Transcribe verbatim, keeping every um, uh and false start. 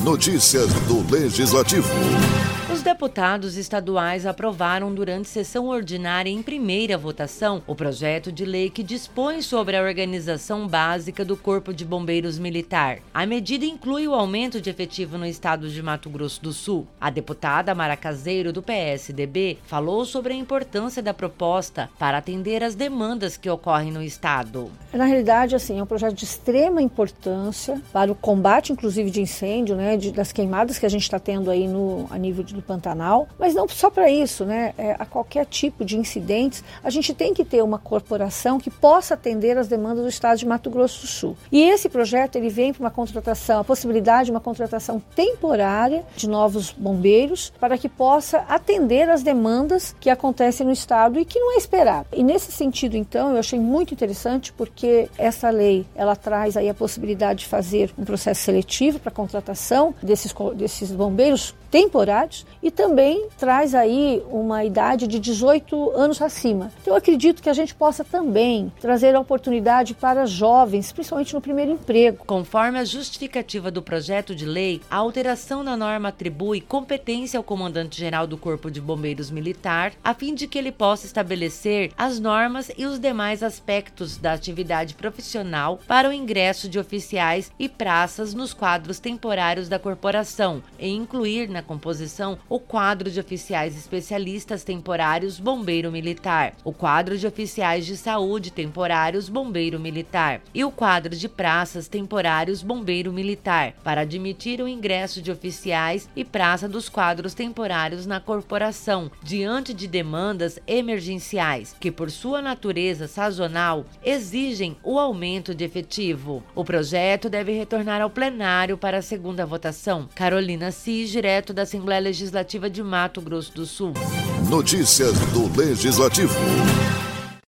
Notícias do Legislativo. Os deputados estaduais aprovaram durante sessão ordinária em primeira votação o projeto de lei que dispõe sobre a organização básica do Corpo de Bombeiros Militar. A medida inclui o aumento de efetivo no estado de Mato Grosso do Sul. A deputada Mara Caseiro, do P S D B, falou sobre a importância da proposta para atender às demandas que ocorrem no estado. Na realidade, assim, é um projeto de extrema importância para o combate, inclusive, de incêndio, né, de, das queimadas que a gente está tendo aí no, a nível de, do Pantanal, mas não só para isso, né, é, a qualquer tipo de incidentes, a gente tem que ter uma corporação que possa atender às demandas do estado de Mato Grosso do Sul. E esse projeto, ele vem para uma contratação, a possibilidade de uma contratação temporária de novos bombeiros para que possa atender às demandas que acontecem no estado e que não é esperado. E nesse sentido, então, eu achei muito interessante porque essa lei, ela traz aí a possibilidade de fazer um processo seletivo para a contratação desses, desses bombeiros temporários e também traz aí uma idade de dezoito anos acima. Então eu acredito que a gente possa também trazer a oportunidade para jovens, principalmente no primeiro emprego. Conforme a justificativa do projeto de lei, a alteração na norma atribui competência ao comandante-geral do Corpo de Bombeiros Militar, a fim de que ele possa estabelecer as normas e os demais aspectos da atividade profissional para o ingresso de oficiais e praças nos quadros temporários da corporação e incluir na composição o quadro de oficiais especialistas temporários Bombeiro Militar, o quadro de oficiais de saúde temporários Bombeiro Militar e o quadro de praças temporários Bombeiro Militar, para admitir o ingresso de oficiais e praça dos quadros temporários na corporação, diante de demandas emergenciais, que por sua natureza sazonal exigem o aumento de efetivo. O projeto deve retornar ao plenário para a segunda votação. Carolina Cis, direto da Assembleia Legislativa de Mato Grosso do Sul. Notícias do Legislativo.